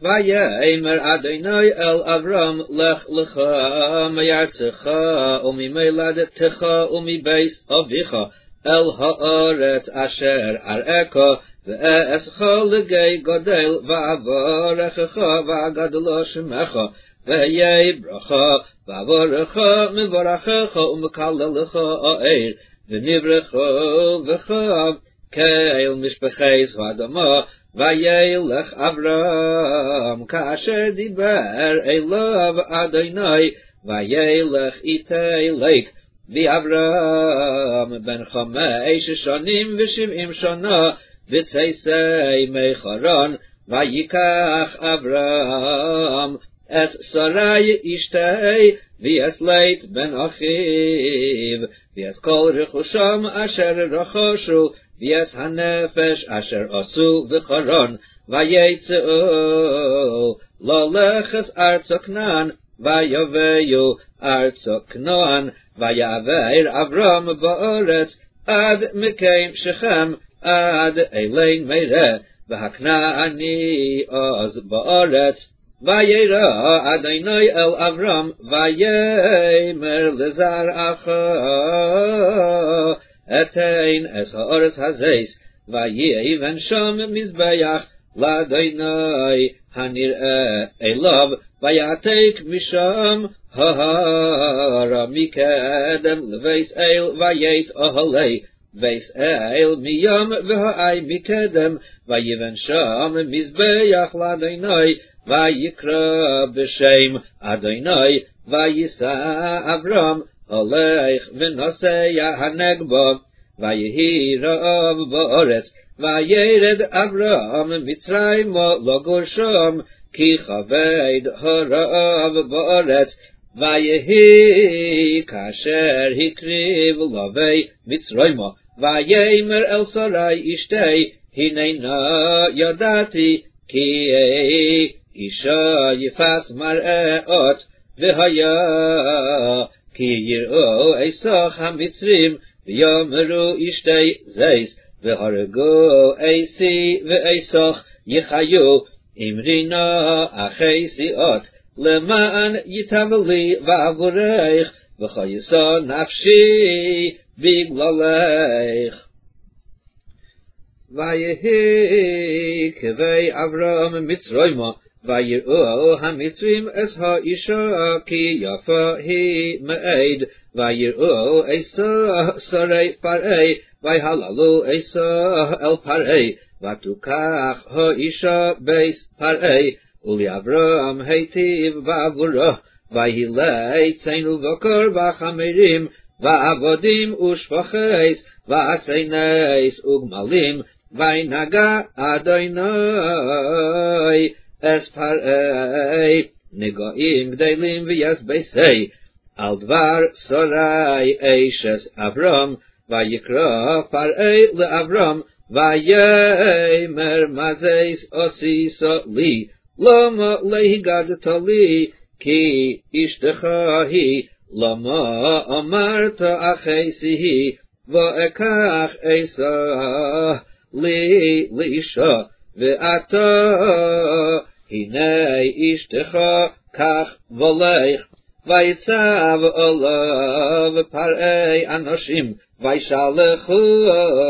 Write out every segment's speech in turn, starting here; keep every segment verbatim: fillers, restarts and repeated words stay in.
ויאמר אדוני אל אברהם לך לך מארצך וממולדתך ומבית אביך אל הארץ אשר אראך ואעשך לגוי גדול ואברכך ואגדל שמך ויהי ברכה ואברך מברכך ומקללך העיר ונברכו בך כאל משפחת האדמה וילך אברהם כאשר דיבר אליו אדוני וילך איתי לק ואברהם בן חמש שנים ושבעים שנה וצאצא מחרן ויקח אברהם את שרי אשתי ויסלט בן אחיו ויס כל רכושם אשר רכשו ויס הנפש אשר עשו בחרן ויצאו ללכת ארצה כנען ויביאו ארצה כנען ויעבר אברהם בארץ עד מקיים שכם עד אילן מראה והכנעני אז בארץ וירא אדוני אל אברהם ויאמר לזרעך אתן את הארץ הזאת ויהי בן שם מזבח לאדוני הנראה אליו ויעתק משם ההרה מקדם לבית אל וית אוהלי בית אל מים והאי מקדם ויבן שם מזבח לאדוני ויקרא בשם אדוני ויישא אברהם הולך ונוסע הנגבה ויהי רעב בארץ וירד אברהם מצרימה לגור שם כי כבד הרעב בארץ ויהי כאשר הקריב לוי מצרימה ויאמר אל שרי אשתי הננה ידעתי כי אישה יפס מראות והיה כי יראו איסך המצרים ויאמרו אשתי זיס והרגו איסי ואיסך יחיו אמרינה אחי סיעות למען ייטב לי ועבורך וכייסה נפשי בגללך. ויהי כבי אברהם מצרימה ויראו המצרים את האישה כי יפה היא מאוד ויראו עשה שרי פרעה ויהללו עשה אל פרעה ותוקח האישה בית פרעה ולאברהם היטיב בעבורו ויהי צאן ובקר וחמרים ועבדים ושפחס ועשינס וגמלים וינגע אדוני את פרעה נגעים גדלים ויסבסי על דבר שרי אשת אברהם ויקרא פרעה לאברהם ויאמר מה זה עשית לי למה להגדת לי כי אשתך היא למה אמרת אחי היא ואקח עשה לי לאישה ואתה הנה אשתך כך ולך ויצב עליו פרעי אנשים וישלחו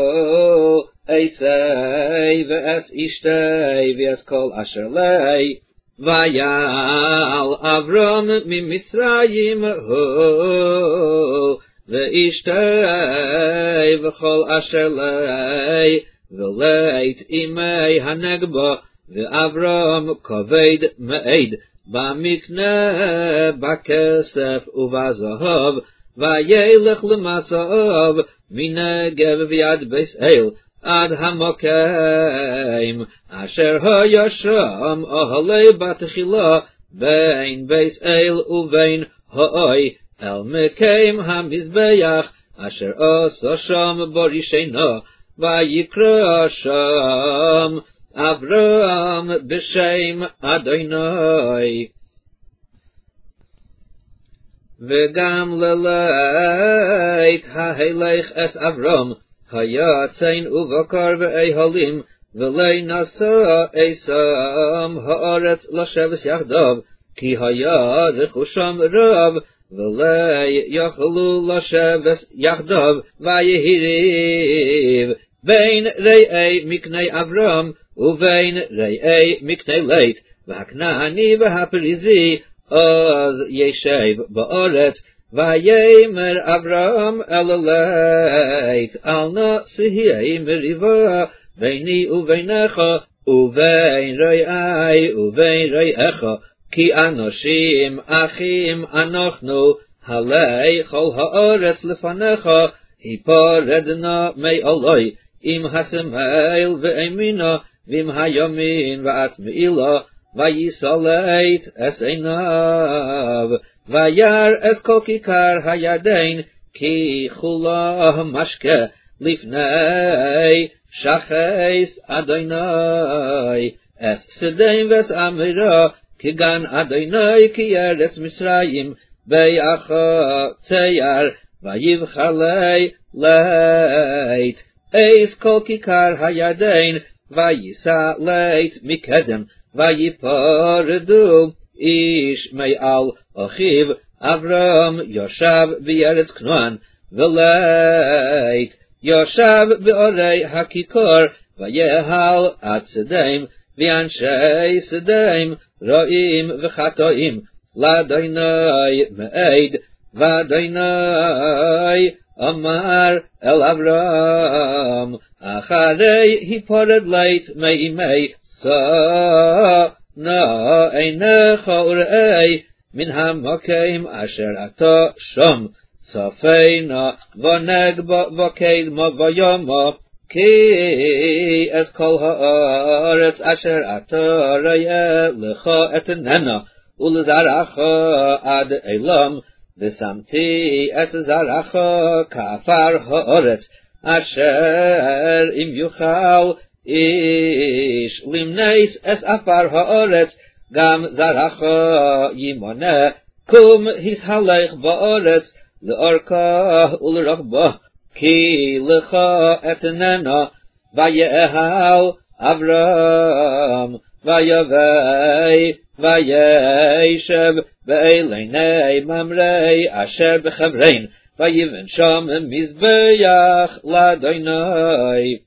עשי ואת אשתי ואת כל אשר לי ויעל אברהם ממצרים הוא ואשתי וכל אשר לי ולית אימי הנגבה ואברהם כבד מאוד במקנה בכסף ובזהב וילך למסעיו מנגב ויד בית אל עד המוקם אשר היה שם אוהלי בתחילה בין בית אל ובין האי אל מקיים המזבח אשר עשה שם בראשונה ויקרא שם אברהם בשם אדוני. וגם ללית ההלך את אברהם היה צאן ובקר ואהלים ולא נשא עשם הארץ לשבת יחדיו, כי היה רכושם רב, ולא יכלו לשבת יחדיו, ויהי ריב בין רעי מקני אברהם, ובין רעי מקני לית, והכנעני והפריזי, אז ישב בארץ, ויאמר אברהם אל לית, אל נא תהיה מריבה ביני ובינך, ובין רעי ובין רעיך, כי אנשים אחים אנחנו, הלי כל הארץ לפניך, היפרדנה מעלי, עם השמאל וימינה, ועם הימין ואת מעילה, ויסלט אס עיניו, וירא אס כל כיכר הירדן, כי כולה משקה לפני שחס אדוני, אס סדם ואס אמירה, כגן אדוני כי ארץ מצרים, ביחצר ויבחלי לית, אס כל כיכר הירדן, ויסע לית מקדם, ויפרדו איש מעל אחיו, אברהם יושב בארץ כנען, ולית יושב בערי הכיכר, ויהל עד סדם, ואנשי סדם רעים וחטאים, לאדוני מעיד, ואדוני אמר אל אברהם, אחרי היפרד לית מימי שא, נא עיניך וראה מן המקום אשר אתה שם, צפה נא ונג בקדמה ויאמר, כי אס כל הארץ אשר אתה רואה לך אתננה, ולזרעך עד עולם, ושמתי את זרעך כעפר הארץ, אשר אם יוכל איש למנס את עפר הארץ, גם זרעך ימונה, קום הסהלך בארץ, לאורכה ולרוחבה, כי לך אתננה. ויהל אברהם, ויבא, וישב באילני ממרא אשר בחברון, ויבן שם מזבח לאדוני.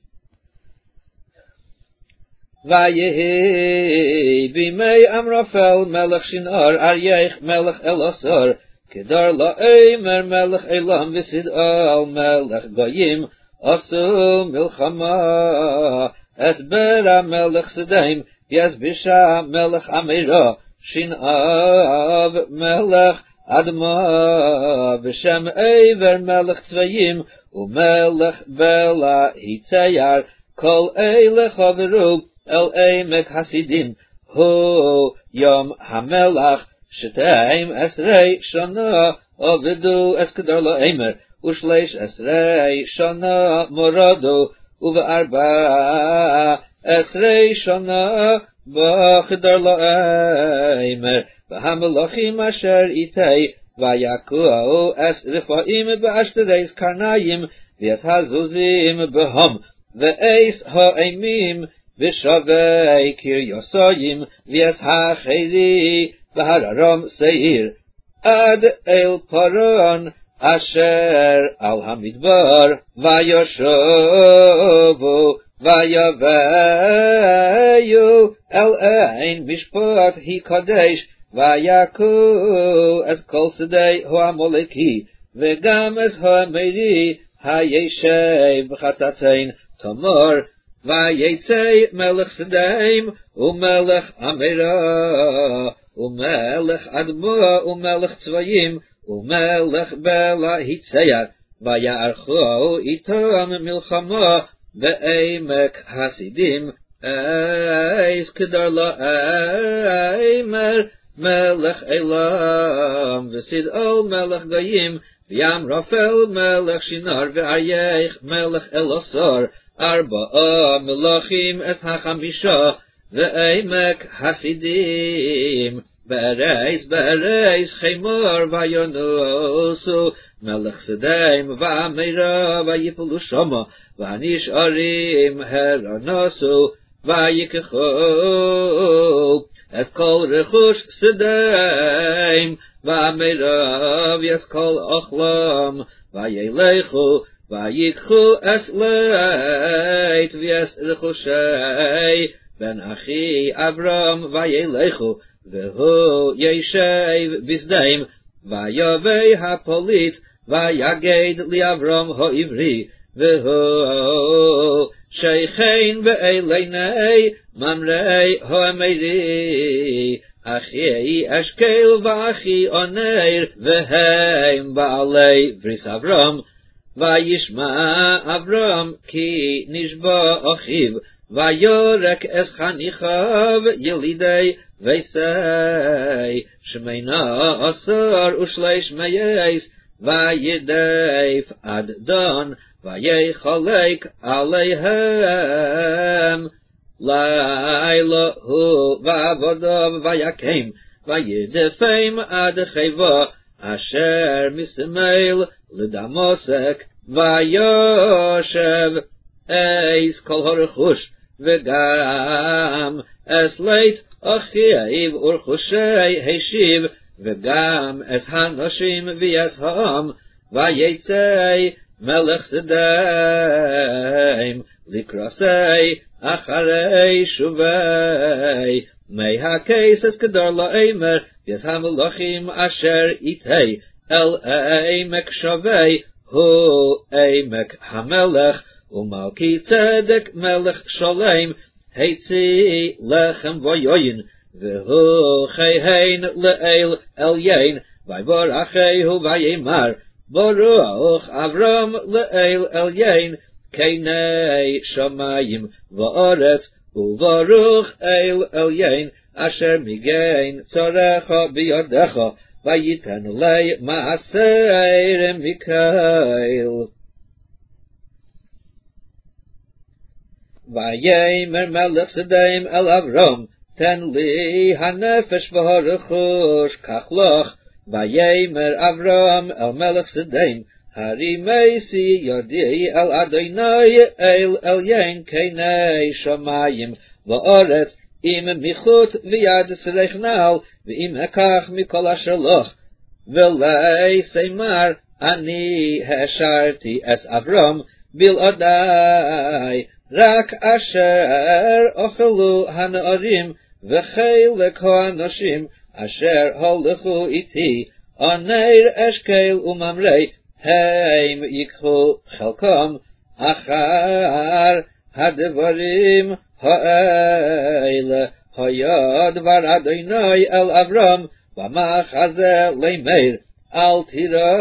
ויהי בימי אמרפל מלך שנער, ארייך מלך אלעזר, כדר לאמר מלך עולם, ושדאל מלך גויים, עשו מלחמה. אסברה מלך סדם, יסבישה מלך אמירה, שנאב מלך אדמה, בשם עבר מלך צבעים, ומלך בלה היצייר, כל אלה חברו אל עמק חסידים. הו יום המלך, שתיים עשרי שנה עבדו אס כדר לאמר, ושליש עשרי שנה מורדו, ובארבע עשרי שנה בכדר לאמר. והמלכים אשר איתי, ויקועו אס רפאים באשתריס קרניים, ואת הזוזים בהם, ואס האימים בשווי קריוסויים, ואת החירי בהררם שעיר, עד אל פרון אשר על המדבר, וישובו ויבואו אל עין משפט הקדש, ויקעו את כל שדה העמלקי, וגם את המרי הישב בחצצין תמר. ויצא מלך סדם, ומלך אמירה, ומלך אדמה, ומלך צבעים, ומלך בלה היצייר, ויערכו איתם מלחמה בעמק חסידים. אס כדר לאמר מלך עולם, ושדאל מלך גויים, וימרפל מלך שנער, וארייך מלך אלעזר, ארבעה מלכים את החמישה, ועמק חסידים. בארץ בארץ חמור וינוסו מלך סדם ואמירה, ויפלו שמה, והנשארים הרנסו. vayikchu es kol rechush sedaim va'amerav yes kol ochlam vayelechu vayikchu es leit v'yes rechushei ben achi Avram vayelechu v'hu yeshev bisdaim vayavei hapolit vayaged li Avram ha'ivri v'hu sheikhein ve'eleinei mamrei ha'ameri achi eshkel v'achi oneir v'heim ba'alei bris Avram vayishma Avram ki nishba achiv vayorek es chanichav yelidei veisei shmeina asar ushleish meyes vayideif ad don vayechalek aleihem lailahu va'avodav vayakem vayidefeim ad cheva asher mismail l'damosek vayoshev eis kol harechush v'gam es leit achiv urchushei heshiv v'gam es hanoshim v'yes ha'am vayetzei melech sedaim likrasei acharei shuvei mei hakeis es kedar la'emer v'yes hamelachim asher itei el eimek shavei hu eimek hamelech umalki tzedek melech shalem heitzi lechem voyoyin v'hu cheihein le'el elyein vayvorachehu vayimar baruch Avram le'el elyein keinei shamayim va'aretz uvaruch el elyein asher migein tzarecha biyadecha vayiten lei maaser mikael vayemer melech sedaim el Avram ten li hanefesh v'harechush kachloch vayemer Avram el melech sedaim hari meisi yodi el Adonai el elyein keinei shamayim va'aretz im michut v'yad selechnal v'im ekach mikol asher loch v'lei seimar ani hesharti es Avram bil adai rak asher ochelu hana'arim v'cheilek ha'anoshim asher holechu iti aneir eshkel umamrei heim yikhu chelkom achar hadevarim ha'eile hayad var Adonai el Avram v'machaze leimeir al tira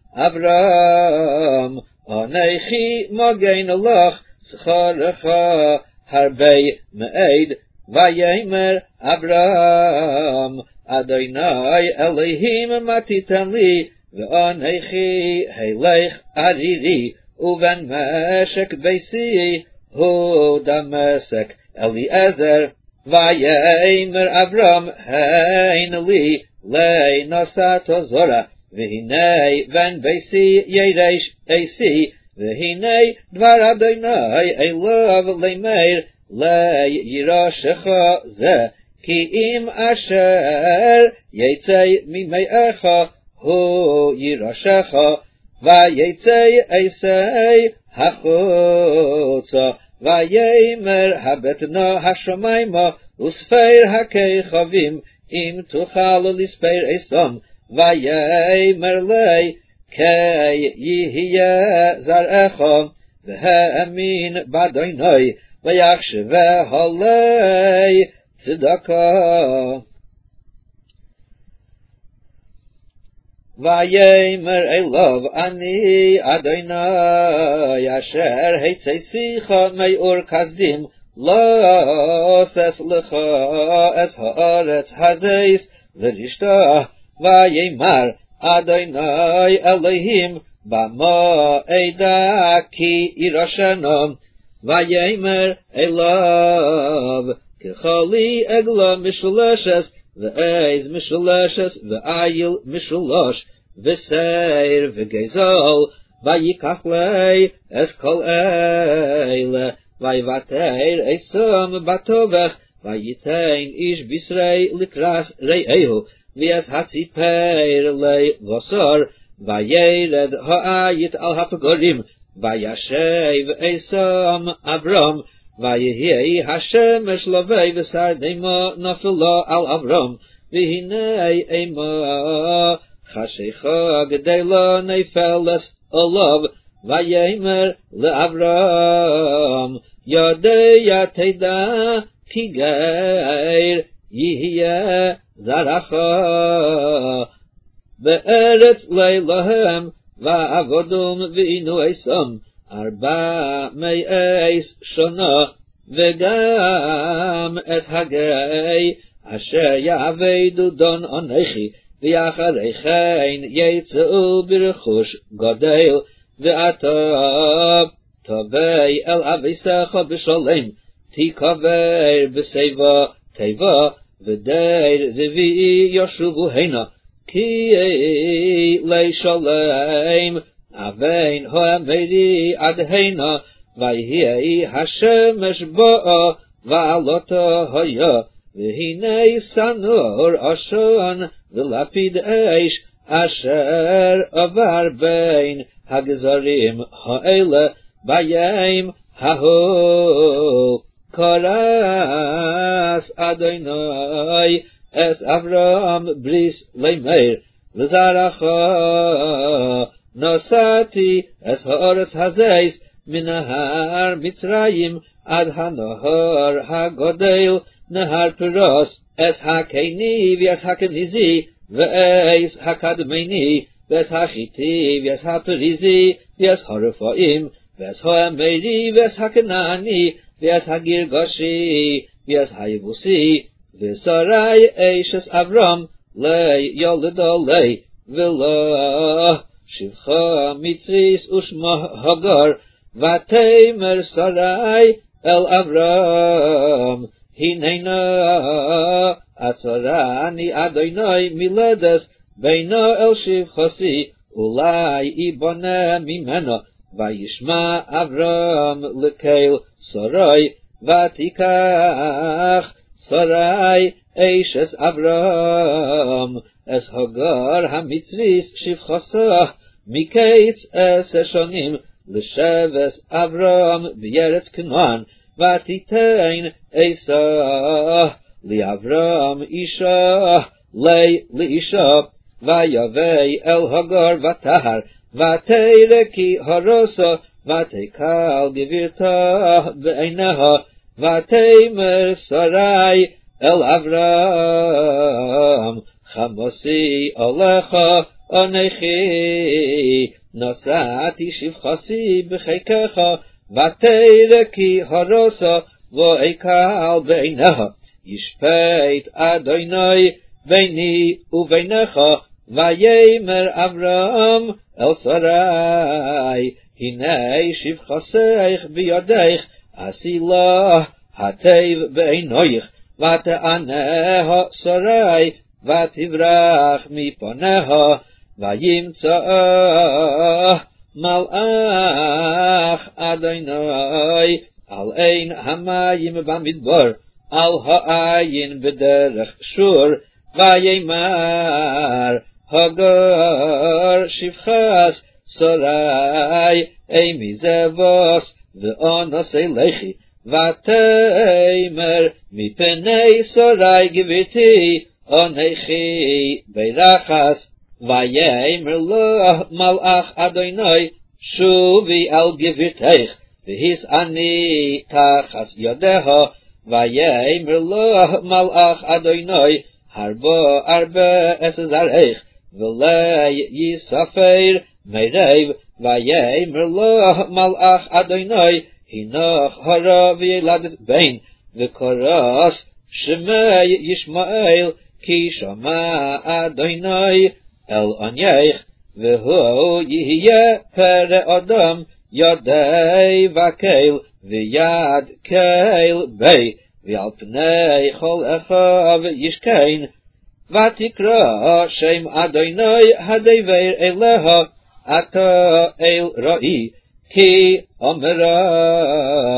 Avram anechi magein alach S'charecha harbei me'ed vayemer Avram Adonai Elohim matitan li v'anechi heilech ariri uven meshek beisi hu damesek Eliezer vayemer Avram hein li lei nasato zora v'hinei ven beisi yeresh eisi v'hinei dvar Adonai elav leimeir lei yirashecha ze ki im asher yetzei mimei'echa hu yirashecha vayetzei eisei hachutza vayemer habetna hashamayma usfeir hakei chavim im tuchal lispeir esom vayemer lei kei yihye zarecha v'he'emin b'Adonai v'yachsheve halei tzedakah vayemer elav ani Adonai asher heitzesicha me'or kasdim loses lecha es haaretz hazeis v'rishtah vayemar Adonai Elohim bama eida ki irashanom vayemer elav kechali egla mishulashes ve'ez mishulashes ve'ayil mishulash ve'seir ve'gezal vayikach lei es kol eile ויוותר עשום בטובח, וייתן איש בשרי לקרס רעהו, ויעש הציפר לבשר, וירד העית על הפגורים, וישב עשום אברום, ויהי השמש לבא ושרדמו נפלו על אברום, והנה אימו חשיכה גדלה נפלס עליו, ויאמר לאברום יודע תדע כי גר יהיה זרעך בארץ לילהם ועבודום ועינו עשום ארבע מאות שנה, וגם את הגיא אשר יעבדו דון אנכי, ואחרי כן יצאו ברכוש גדול, ואתה תבוא אל אביסך בשלום, תיקבר בשיבה טובה, ודיר רביעי ישובו הנה, כי לשלום אבין האמרי עד הנה, ויהי השמש באה ועלותו היה, והנה סנור עשן ולפיד אש אשר עבר בין הגזרים האלה בים ההוא. כרס אדוני אס אברהם בריס לאמר לזרעך נשאתי אס הארץ הזית מנהר מצרים עד הנהר הגדול נהר פרוס, אס הקני ואס הכניזי ואס הקדמני ואס החיתי ואס הפריזי ואס הרפאים ואס האמרי ואס הכנעני ואס הגרגשי ואס היבוסי, ושרי אשת אברהם לי יולדו לי, ולא שבחה מצריס ושמה הגר, ותאמר שרי אל אברהם הננה עצרני אדוני מלדס בינו אל שבחסי, אולי יבונה ממנו. וישמע אברהם לקהל שרי, ותיקח שרי אשת אברהם אס הגר המצריס שבחסה מקץ עשר שנים לשבס אברהם בארץ כנען, ותיתן עשה לאברהם אישה לי לאישה, ויבא אל הגר ותהר, ותרא כי הרוסה, ותקל גבירתה בעיניה, ותאמר שרי אל אברהם חמוסי עליך אנכי, נשאתי שבחסי בחיקך, ותרא כי הרוסה ואקל בעיניה, ישפט אדוני ביני ובינך. ויאמר אברהם אל שרי הנה שבחסך בידך, עשי לה הטוב בעינייך, ותעניה שרי ותברח מפניה, וימצא מלאך אדוני על עין המים במדבר, על העין בדרך שור, ויאמר הגר שבחס שרי אימי זבוס ואונס אלכי, ותאמר מפני שרי גבירתי אנכי בירחס. ויאמר לו מלאך אדוני שובי על גבירתך והסעני תחת ידיה. ויאמר לו מלאך אדוני הרבה הרבה אס זרעך ולא יספר מרב. ויאמר לו מלאך אדוני הנך הרה וילדת בן, וקרס שמי ישמעאל כי שמע אדוני אל ענייך, והוא יהיה פרא אדם ידי וקל ויד קל בי, ועל פני כל אחיו ישכן. ותקרא שם אדוני הדבר אליה אתה אל ראי, כי אמרה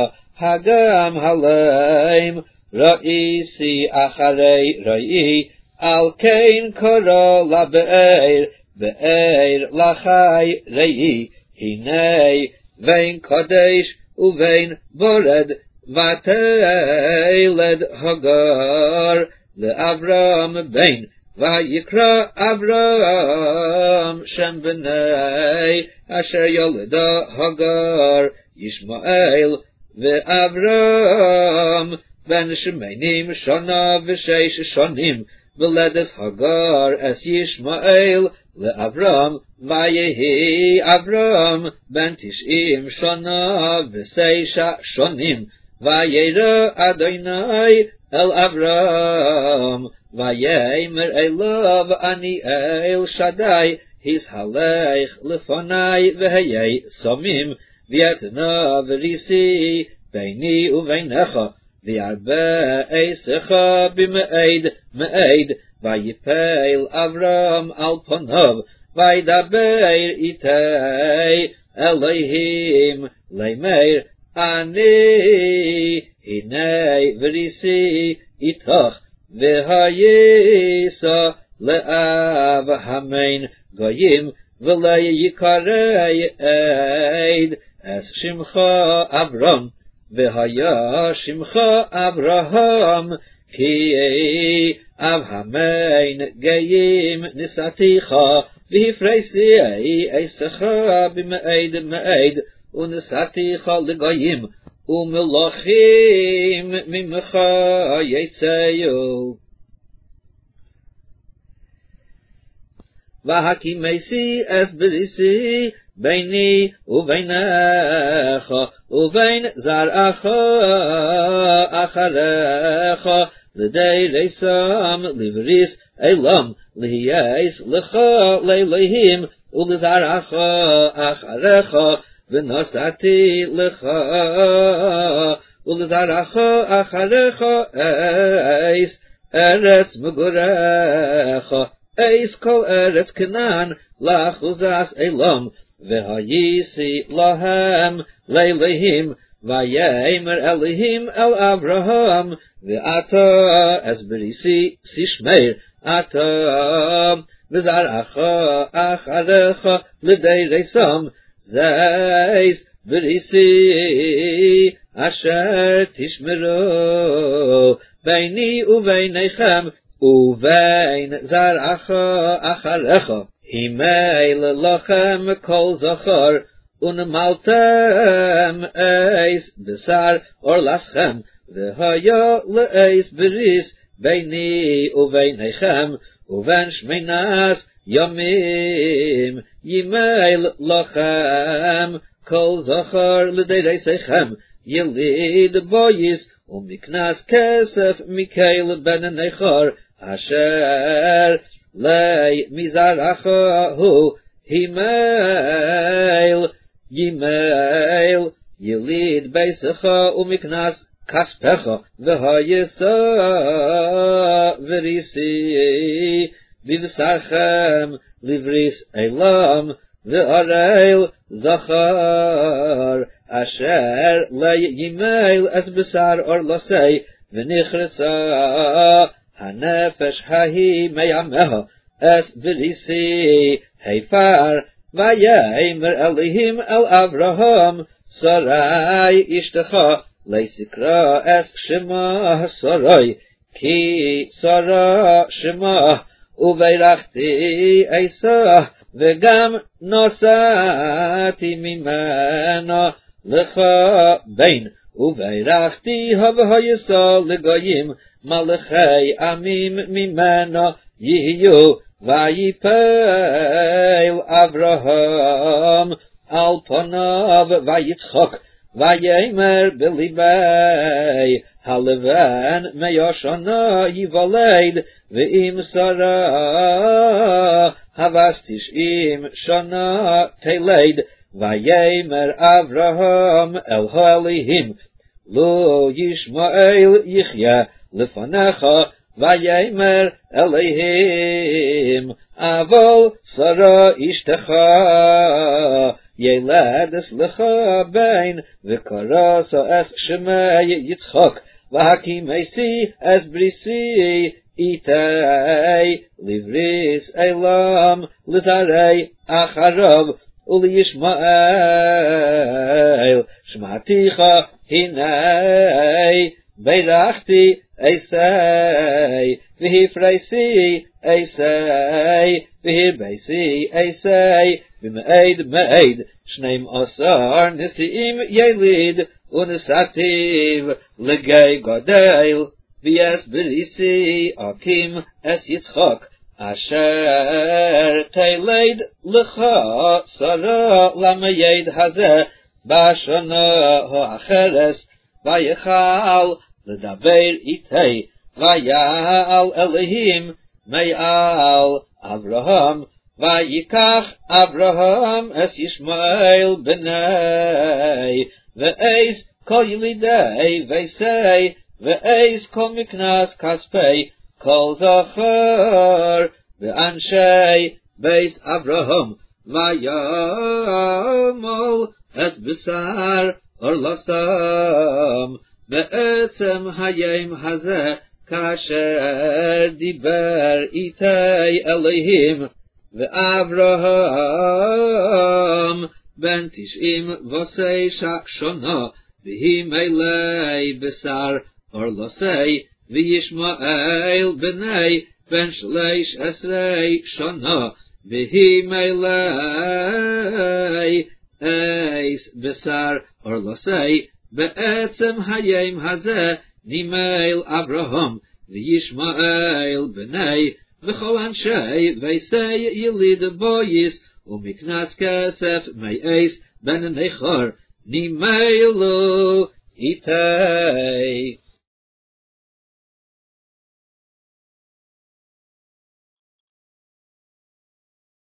hagam haleim, ra'isi acharei ra'i, al kein koro la be'er, be'er lachai ra'i, hinei, vein kodesh, uvein bored, vateled Hagar, le'Avram bein, vayikra Avram, shem b'nei, asher yoleda Hagar, Yishmael, ve'Avram, ben shemenim shana v'sheish shonim, v'ledes Hagar es Yishmael, le'Avram, vayehi Avram, ben tish'im shana v'seisha shonim, vayera Adonai el Avram, vayemer elav ani el Shaddai, his halech lefonai v'heyei somim, v'yetna v'risi, beini uveinecha, v'yarbe eisecha b'me'ed, me'ed, vayipel Avram al ponav, vaydaber itei, Elohim, leimeir, ani, hinei v'risi, itach, v'hayisa, le'av hamein, goyim, v'lei yikarei eid, es shimcha Avram, v'haya shimcha Abraham, ki av hamein goyim nisaticha, v'hifreisi eisecha b'me'ed me'ed, unisaticha l'goyim, u'melachim mimcha yetzeyu. V'hakimesi es berisi, beini uveinecha, uvein zar'acha acharecha, l'dei reisam livris elam, lihiyes lecha leilehim, u'lizar'acha acharecha, v'nosati lecha, u'lizar'acha acharecha eis, eretz megurecha, eis kol eretz Canaan, lachuzas elam, v'hayisi lahem leilehim, vayemer Elohim el Avraham, v'ata es berisi sishmeir, ata v'zar'acha acharecha l'dei reisam, zeis berisi asher tishmeru, beini uveinechem, uvein zar'acha acharecha, himeil lachem kol zachar, unemaltem eis besar or laschem, v'haya le'eis beris, beini uveinechem, uven shmeinas yamim, yimeil lachem kol zachar l'dei reisechem, yelid boyis, umiknas kesef Mikael ben Nechar, asher lei mizarachahu, himeil yimeil, yelid beisecha umiknas kaspecha, v'hayisa v'risi, v'v'sarchem livris elam, v'areil zachar, asher lei yimeil es besar or losei, v'nichresa hanefesh hahi meyameha, es v'risi heifar, vayemer Elohim el Avraham, sarai ishtecha, leisikra es shema sarai, ki sara shema, uveirachti eisah, v'gam nosati mimena, lecha bein, uveirachti havahayisa legoyim, malachei amim mimena yiyu, vayipel Avraham al panav vayitzchok, vayemer belibei, haleven meyoshana yivaled, ve'im sara havas tish'im shana teled, vayemer Avraham el ha'elihim, lo Yishmael yichya lefanecha, vayemer Elohim, avol Sara ishtecha, ילדס לך בין, וקרסו אס שמי יצחק, והקימייסי אס בריסי, איתי לבריס אילם, לזרי אחריו, ולישמעאל, שמעתיך הנה, בירכתי אסי, והפרייסי אסי, והרבייסי אסי, ומעיד מעיד, שנים עשר נשיאים יליד, ונסעתיו לגיא גדל, ויס בריסי אקים אס יצחק, אשר תליד לך שרה למייד הזה, בשנה האחרס, ויכל לדבר איתי, ויעל אלוהים מעל אברהם, ויקח אברהם אס ישמעאל בני, ואיס כל ילידי ויסי, ואיס כל מקנס כספי, כל זכר ואנשי בית אברהם, וימול אס בשר אורלסם, בעצם היום הזה, כאשר דיבר איתי אלוהים, ואברהם בן תשעים ושש שנה, והיא מלא בשר אורלסי, וישמעאל בני בן שלוש עשרה שנה, והיא מלא איס בשר אורלסי, בעצם היום הזה נימל אברהם וישמעאל בני, וכל אנשי ויסי יליד בויס, ומקנס כסף מאיס בן נכר נימלו איתי.